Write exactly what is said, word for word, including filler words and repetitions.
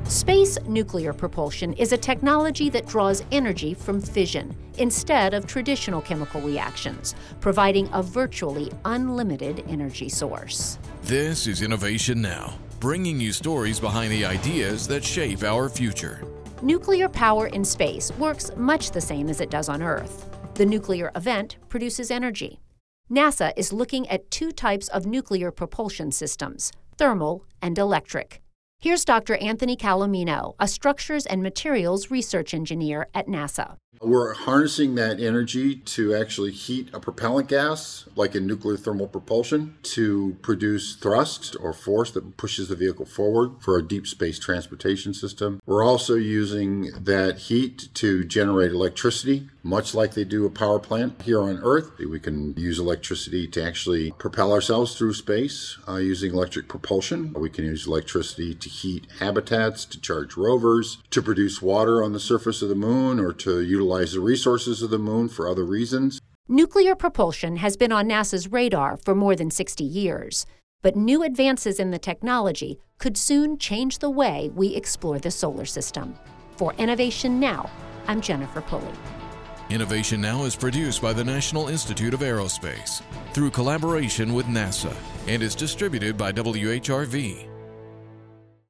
Space nuclear propulsion is a technology that draws energy from fission instead of traditional chemical reactions, providing a virtually unlimited energy source. This is Innovation Now, bringing you stories behind the ideas that shape our future. Nuclear power in space works much the same as it does on Earth. The nuclear event produces energy. NASA is looking at two types of nuclear propulsion systems, thermal and electric. Here's Doctor Anthony Calomino, a structures and materials research engineer at NASA. We're harnessing that energy to actually heat a propellant gas, like in nuclear thermal propulsion, to produce thrust or force that pushes the vehicle forward for a deep space transportation system. We're also using that heat to generate electricity, much like they do a power plant here on Earth. We can use electricity to actually propel ourselves through space uh, using electric propulsion. We can use electricity to heat habitats, to charge rovers, to produce water on the surface of the moon, or to utilize the resources of the moon for other reasons. Nuclear propulsion has been on NASA's radar for more than sixty years, but new advances in the technology could soon change the way we explore the solar system. For Innovation Now, I'm Jennifer Pulley. Innovation Now is produced by the National Institute of Aerospace through collaboration with NASA and is distributed by W H R V.